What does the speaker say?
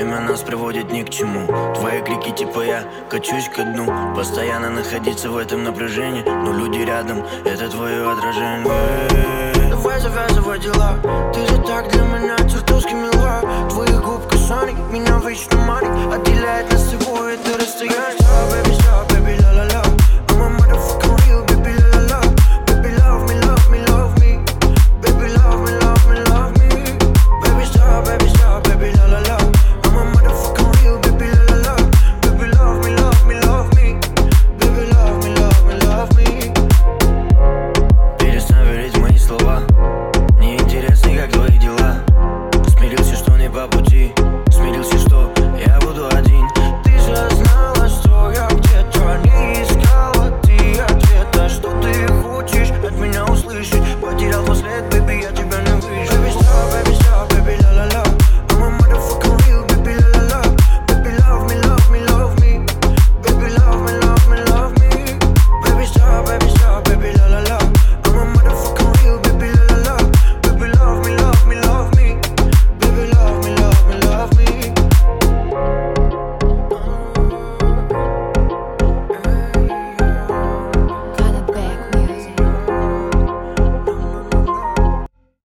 Время нас приводит ни к чему. Твои крики типа я качусь ко дну. Постоянно находиться в этом напряжении, но люди рядом, это твое отражение. Давай завязывай дела. Ты же так для меня чертовски мила. Твоих губ касаний меня вечно манит.